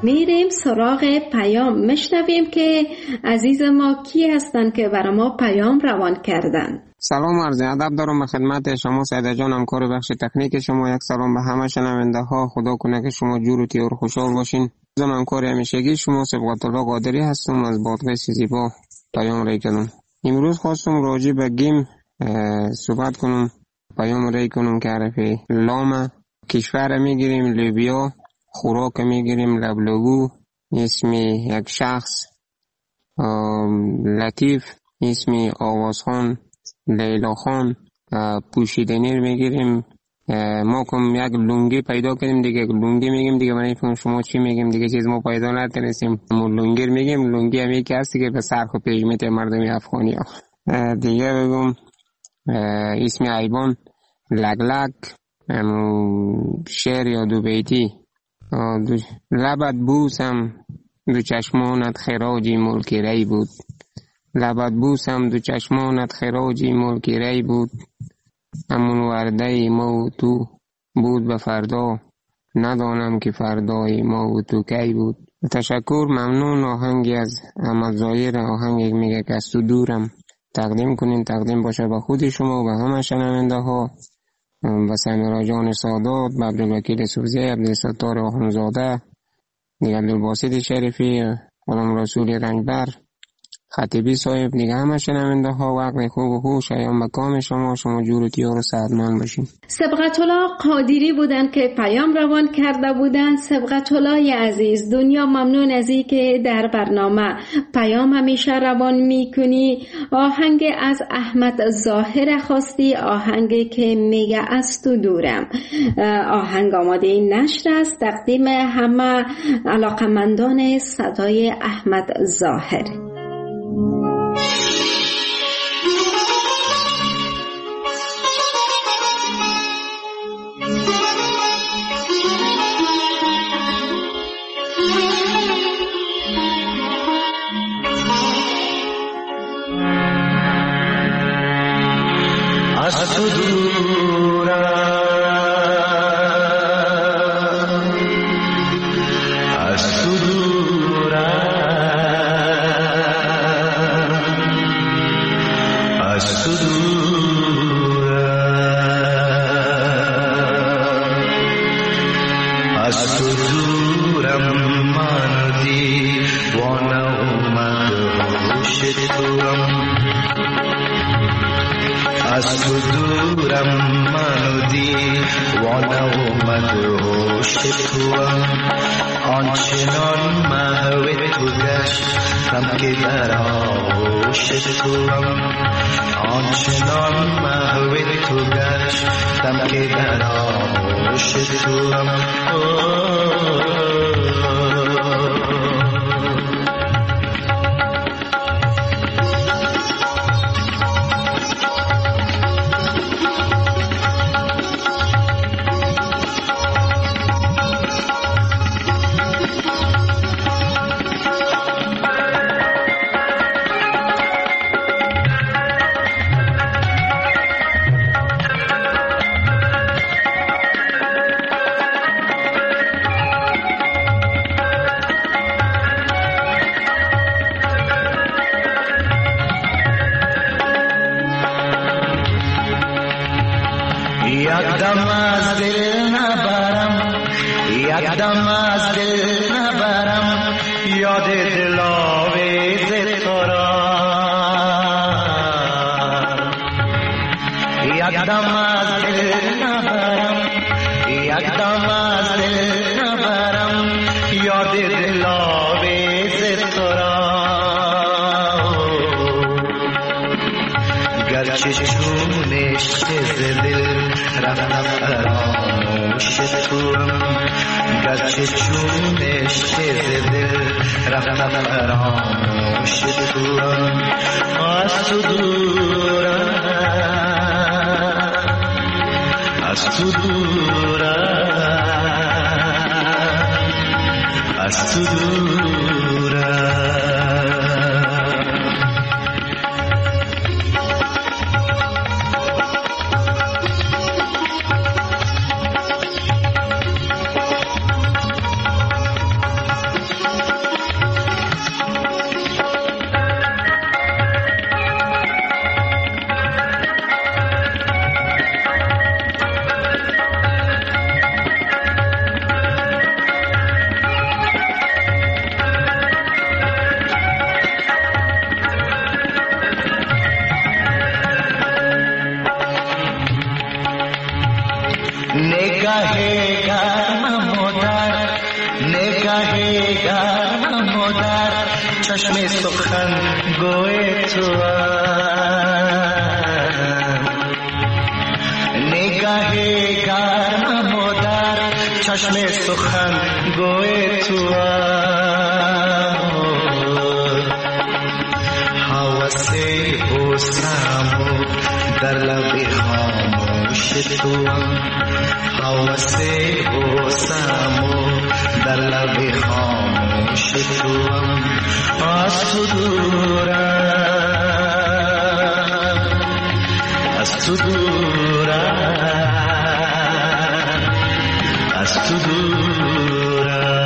S2: میریم سراغ پیام، میشنویم که عزیز ما کی هستند که برای ما پیام روان کردن.
S9: سلام عرض ادب دارم به خدمت شما سعید جان، همکار بخش تکنیک شما. یک سلام به همه شنونده ها. خدا کنه که شما جور و تیار خوشحال باشین. من همکار همیشگی شما صبغت الله قادری هستم از بادغیس زیبا پیام رای کنم. امروز خواستم راجع به گیم صحبت کنم، پیام رای کنم که حرف لام. کشور میگیریم لیبیا، خوراک میگیریم لبلگو، اسم یک شخص لطیف، اسم آوازخان لیلا خان. پوشیدنی میگیریم، ما کم یک لونگی پیدا کردیم دیگه، لونگی میگیم دیگه، من نمیفهمم شما چی میگیم دیگه، چیز ما پیدا نتونستیم، ما لونگی میگیم. لونگی هم یکی هستی که به سرخ و پیجمت مردمی افغانی ها. دیگه بگم اسم عیبان لگلگ، شعر یا دو بیتی. لبت بوسم دو چشمانت خراجی ملکی ری بود، لبت بوسم دو چشمانت خراجی ملکی ری بود، همون ورده ما و تو بود به فردا، ندانم که فردای ما و تو کی بود. تشکر، ممنون. آهنگی از احمد ظاهر، آهنگی میگه که از تو دورم تقدیم کنین، تقدیم باشه به خود شما و به همه شنونده ها، و سمیرا جان سادات، به عبدالوکیل سوزی، عبدالستار آخونزاده، دیگه عبدالباسط شریفی، غلام رسول رنگبر، خطیبی صاحب، دیگه همه شنونده ها وقت خوب و خوش ایام مکام شما، شما جور و تیار و صحتمند باشین.
S2: سبقت الله قادری بودن که پیام روان کرده بودن. سبقت الله عزیز، دنیا ممنون از این که در برنامه پیام همیشه روان میکنی. آهنگ از احمد ظاهر خواستی، آهنگی که میگه از تو دورم. آهنگ آماده نشر است، تقدیم همه علاقمندان صدای احمد ظاهر.
S5: از تو دورم، از تو دورم، از تو دورم، از تو دورم، من دیوانه اومد هوش توام، از تو دورم، من دیوانه اومد هوش توام، آنچنان محو تو گشتم که در آغوش توام، آنچنان محو تو گشتم که در آغوش توام. یکدم از دل نبرم، یکدم از دل نبرم، یاد دلاویز تو را، یکدم از دل نبرم، یکدم از دل نبرم، یاد دلاویز تو را، گرچه چونش ز دل رفتم فراموش توام، گرچه چونش ز دل رفتم فراموش توام، از تو دورم، از تو دورم، از تو دورم. نگاه گرم و در چشم سخن گوی تو نگاه گرم و در چشم سخن گوی تو حوث حسنم و در لب خاموش تو حوث حسنم و در لب خاموش تو از تو دورم از تو دورم از تو دورم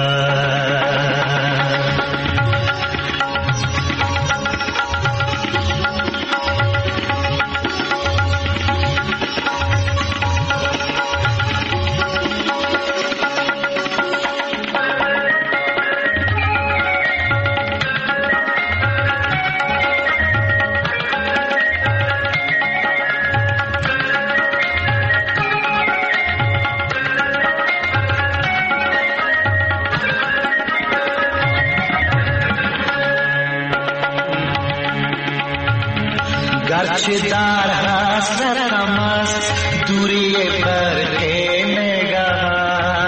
S5: گرچه در حسرتم است دوری برق نگاه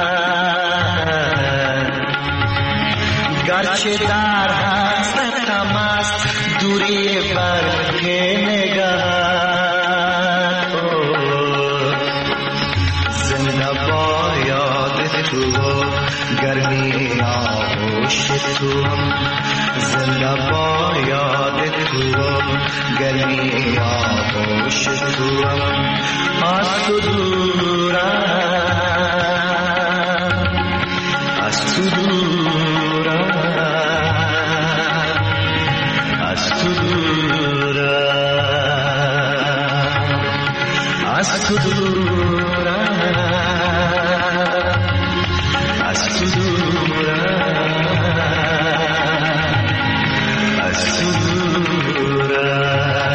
S5: گرچه در حسرتم است دوری برق نگاه زنده با یاد تو گرمی آغوش تو زنده با یاد تو گرمی آغوش تو از تو دورم از تو دورم از تو دورم از تو دورم از تو دورم از تو دورم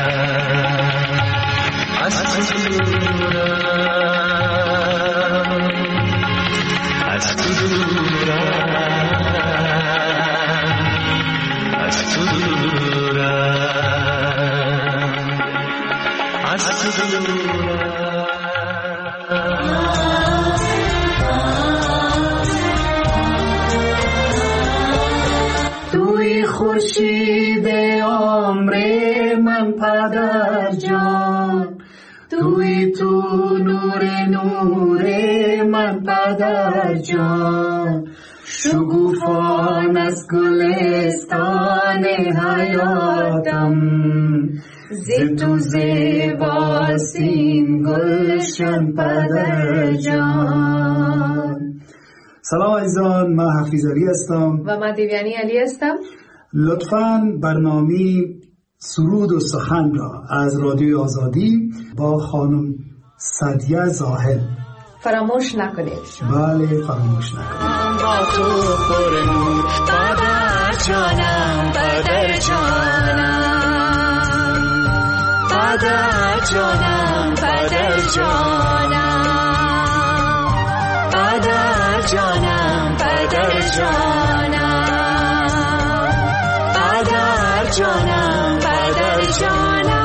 S10: توی خورشید عمر من پدر جان توی تو نور نور من پدر جان شگوفان از گلستان حیاتم ز تو زیباسین گلشن پدر جان.
S11: سلام عزیزان، من حفیظ علی هستم
S2: و من دیویانی علی هستم.
S11: لطفاً برنامه سرود و سخن را از رادیوی آزادی با خانم سعدیه زاهد
S2: فراموش نکنید.
S11: بله فراموش نکنید.
S4: با تو پر نور پدر جانم پدر جانم پدر جانم پدر جانم پدر جانم پدر جانم پدر جانم پدر جانم.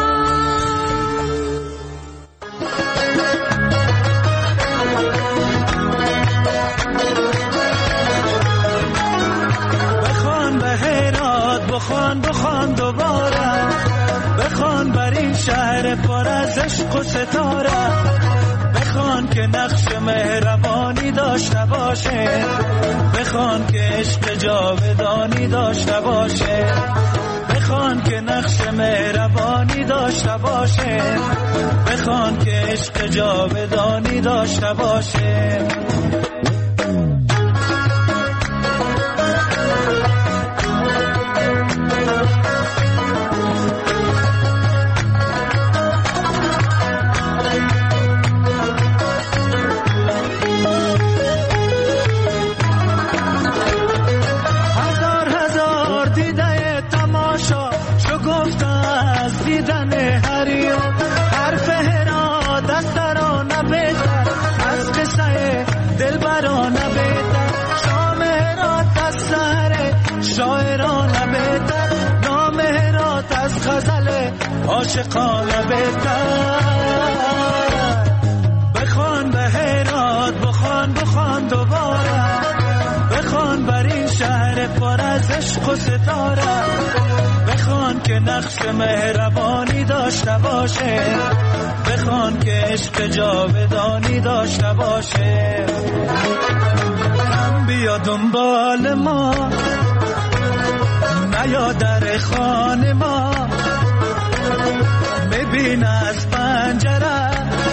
S7: بخوان بخوان دوباره بخوان بر این شهر پر از عشق و ستاره بخوان که نقش مهربانی داشته باشه بخوان که عشق جاودانی داشته باشه بخوان که نقش مهربانی داشته باشه بخوان که عشق جاودانی داشته باشه. دل
S5: عاشقانه بهتر. بخوان به هرات، بخوان بخوان دوباره، بخوان بر این شهر پر از عشق و ستاره، بخوان که نقش مهربانی داشته باشه، بخوان که عشق جاودانی داشته باشه. هم بیا دنبال ما، نیا در خانه ما، ببین از پنجره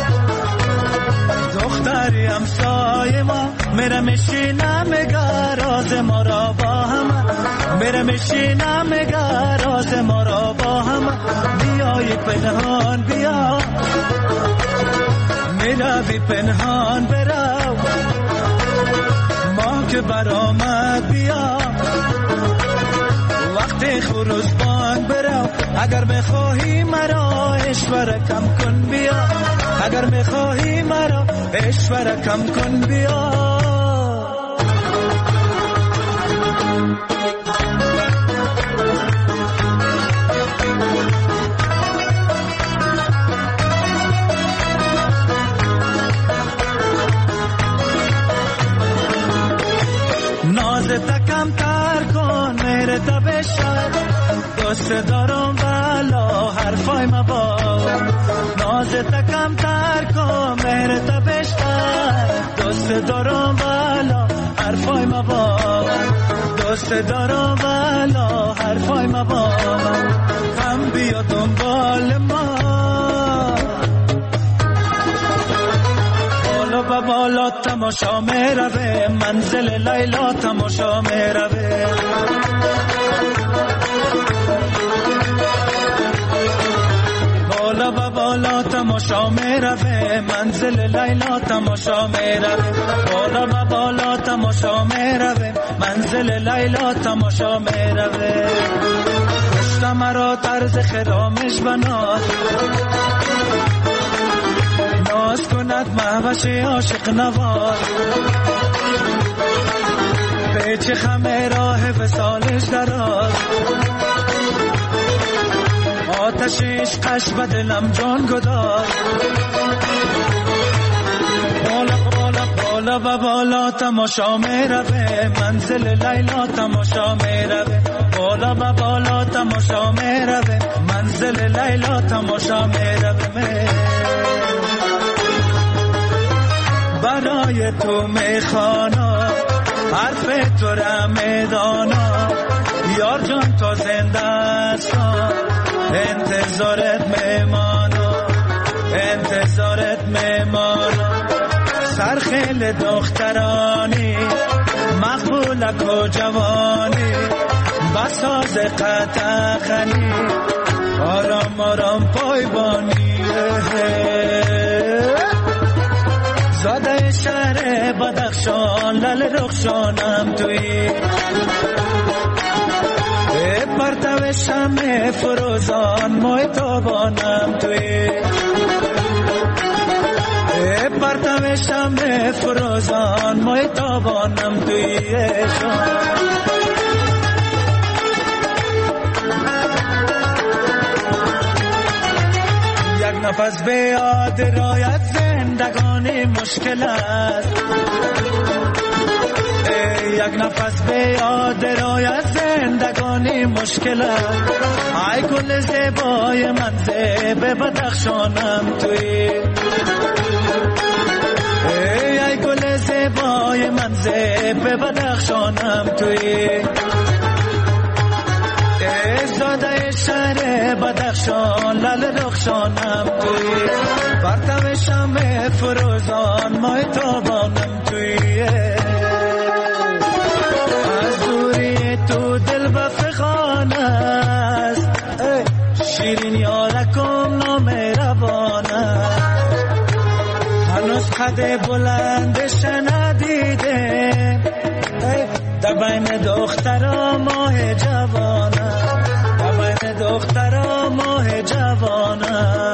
S5: دختری همسایه ما، میره میشینه میگه راز ما را با هم، میره میشینه میگه راز ما را با هم. بیای پنهان بیا، میروی پنهان برو، ما که برآمد بیا، وقت خروج بانگ برو. اگر بخواهی مرا اشوره کم کن بیا، اگر بخواهی مرا اشوره کم کن بیا. ناز تکم تر کن میره تبشت، دوست دارم والا حرفای مباد. ناز تکم تر کن میره تبشت، دوست دارم والا حرفای مباد، دوست دارم والا حرفای مباد. هم بیا دنبال ما، بالا و بالا تماشا میروه، منزل لیلا تماشا میروه. بالا و بالا تماشا میروه، منزل لیلا تماشا میروه. بالا و بالا تماشا میروه، منزل لیلا تماشا میروه. پشت مرا طرز خرامش بناد، ناز کند محوش عاشق نواز، پیچ خمه راه وصالش دراز، آتشش قش به دلم جان گداز. بالا بالا بالا و بالا تماشا میروه، منزل لیلا تماشا میروه. بالا و بالا تماشا میروه، منزل لیلا تماشا میروه. برای تو میخوانا حرف تو را میدانا، یار جان تو زنده هستم، انتظارت میمانا، انتظارت میمانا. سرخیل دخترانی مقبولک و جوانی، بساز قطعخنی آرام آرام پایبانی. زاده شهر بدخشان لل رخشانم توی، پرتو شمع فروزان موی تابانم توی، پرتو شمع فروزان موی تابانم توی. یک نفس به یاد رایت زندگانی مشکل است، یک نفس به یاد رایت زندگانی مشکل است. ای گل زیبای من زیب بدخشانم توی، ای گل زیبای من زیب بدخشانم توی. زاده شهر بدخشان لل رخشانم توی، پرتو شمع فروزان مای تابانم توی. از دوری تو دل بفخان است، شیرین یارکم نامهربان است. هنوز قد بلندش ندیدم، در بین دخترا ماه جوانه، در بین دخترا ماه جوانه.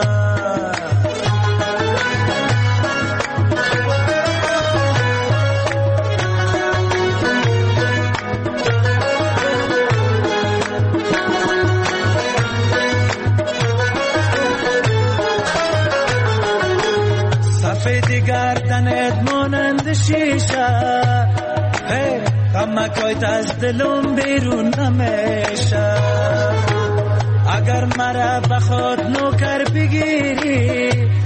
S5: همیشه غمکایت از دلم بیرون نمیشه اگر مرا بخود نوکر بگیری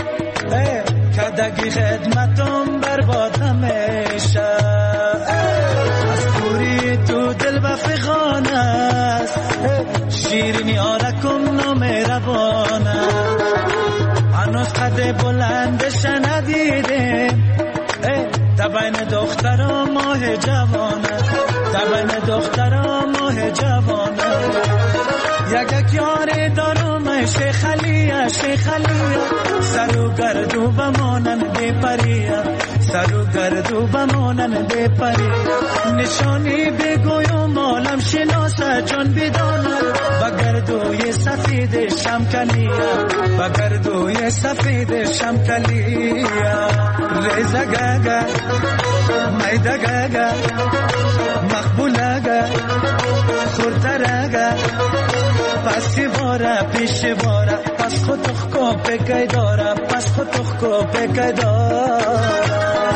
S5: کدگی خدمتم برباد نمیشه از کوری تو دل بفغان است شیرینی آرکم نامهربانه هنوز قد بلندش ندیده تبین دخترا ماه جوانه تبین دخترا ماه جوانه یک یاری دارم شیخ علیه شیخ علیه سر و گردو بمانن بی پریه سر و گردو بمانن بی پریه نشانی بگویم عالم شناسه جان بدانه بگردوی سفید شمکلیه بگردوی سفید شمکلیه ریزه گگه میده گگه مقبوله گه خورتره پس باره پیش باره پس خود تخکو بگی داره پس خود تخکو بگی داره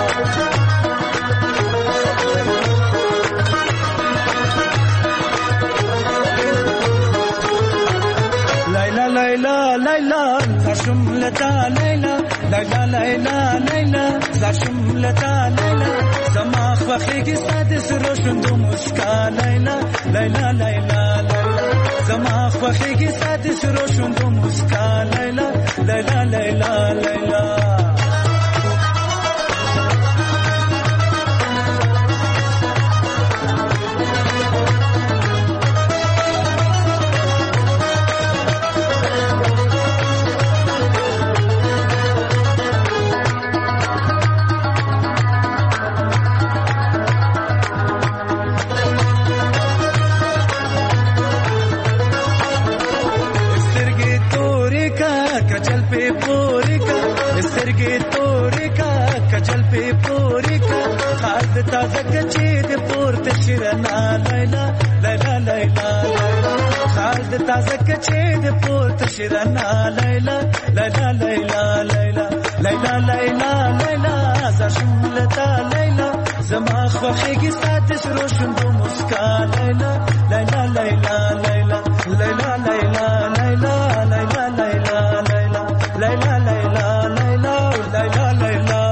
S5: لیلا لیلا لیلا زشم لتا لیلا لیلا لیلا لیلا زشم لتا لیلا زماخ وخیگی سادس روشن دو مسکا لیلا لیلا لیلا لیلا زماخ وخیگی سادس روشن دو مسکا لیلا لیلا لیلا لیلا تازه کچی د پورته شیرنا لیلا لیلا لیلا خالد تازه کچی د پورته شیرنا لیلا لیلا لیلا لیلا لیلا لیلا لیلا زشملتا لیلا زما خوخیگی سادس روشن دو مسکا لیلا لیلا لیلا لیلا لیلا لیلا لیلا لیلا لیلا لیلا لیلا لیلا لیلا لیلا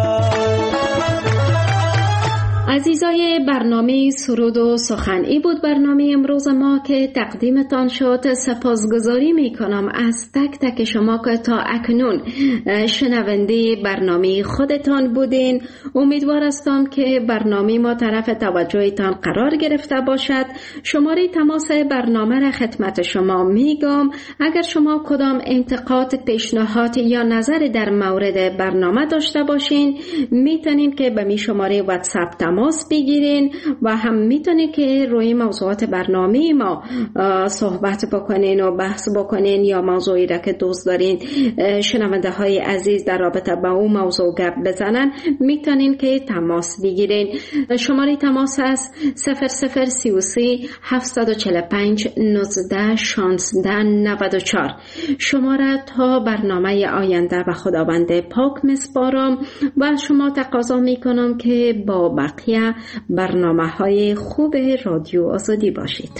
S2: عزیزای برنامه سرود و سخن، ای بود برنامه امروز ما که تقدیمتان شد. سپاسگزاری می کنم از تک تک شما که تا اکنون شنونده برنامه خودتان بودین. امیدوار هستم که برنامه ما طرف توجهتان قرار گرفته باشد. شماره تماس برنامه را خدمت شما میگم. اگر شما کدام انتقاد، پیشنهاد یا نظر در مورد برنامه داشته باشین، میتونین که به می شماره واتساپ تماس بگیرین و هم میتونین که روی موضوعات برنامه ما صحبت بکنین و بحث بکنین یا موضوعی را که دوست دارین شنونده های عزیز در رابطه با اون موضوع گپ بزنن، میتونین که تماس بگیرین. شماره تماس است صفر صفر سی و سه هفتصد و چهل و پنج نوزده شانزده نود و چهار. شما را تا برنامه آینده و خداوند پاک مسپارم و شما تقاضا میکنم که با بقیه برنامه های خوب رادیو آزادی باشید.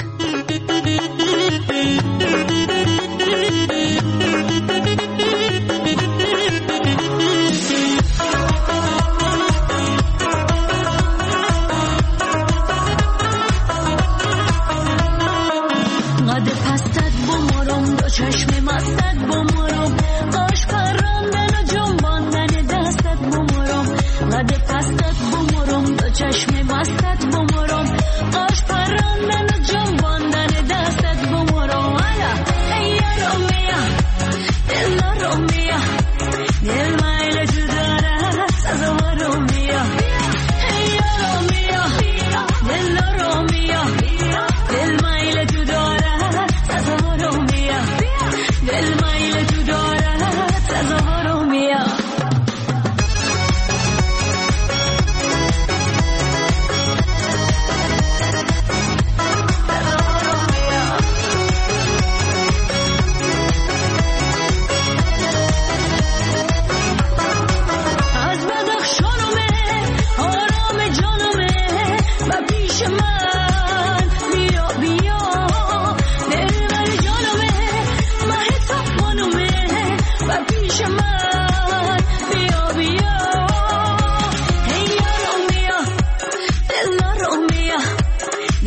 S4: قد پستت بمرم دو چشم مستت بمرم قاش پراندن و جنباندن دستت بمرم قد پستت بمرم دو چشم مستت بمرم قاش پراندن و جنباندن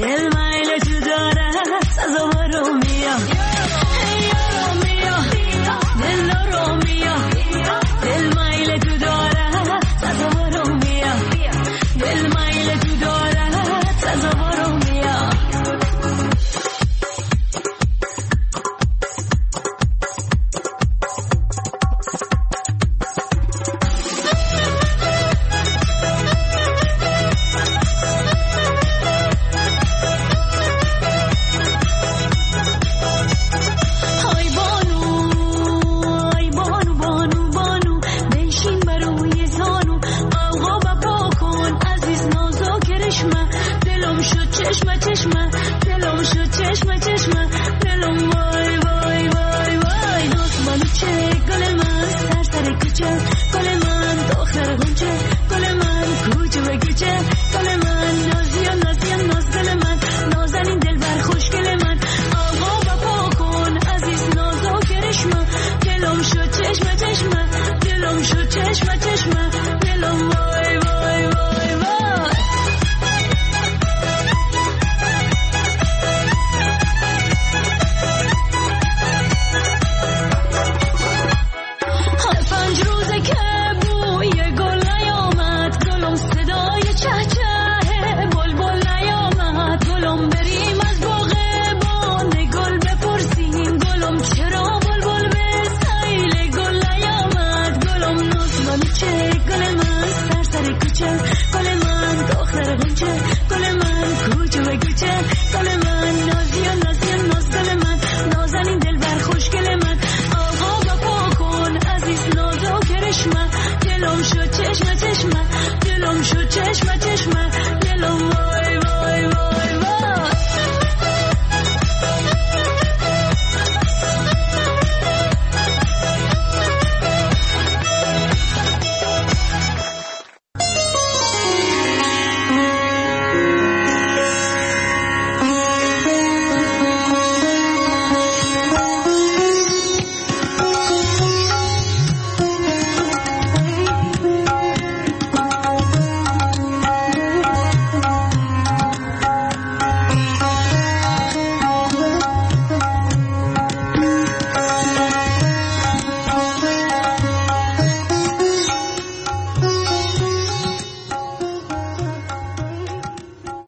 S4: دل مایل تو داره سزا رو میا یا میا دل رو میا دل مایل تو داره سزا رو میا دل مایل تو داره سزا رو میا چشمه چشمه دلم شد چشمه چشمه دلم وای وای وای وای دوست بلوچه گل من سر سر کوچه